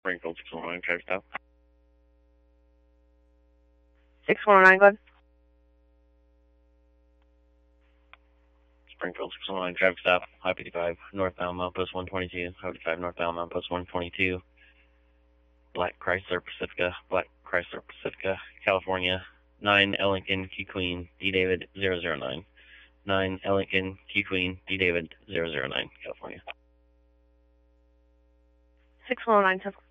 Springfield 619, traffic stop. 619, go ahead. Springfield 619, traffic stop. I-55, northbound, milepost 122. I-55, northbound, milepost 122. Black Chrysler Pacifica, California. 9 Ellington, Q Queen, D David 009. 9 Ellington, Q Queen, D David 009, California. 619,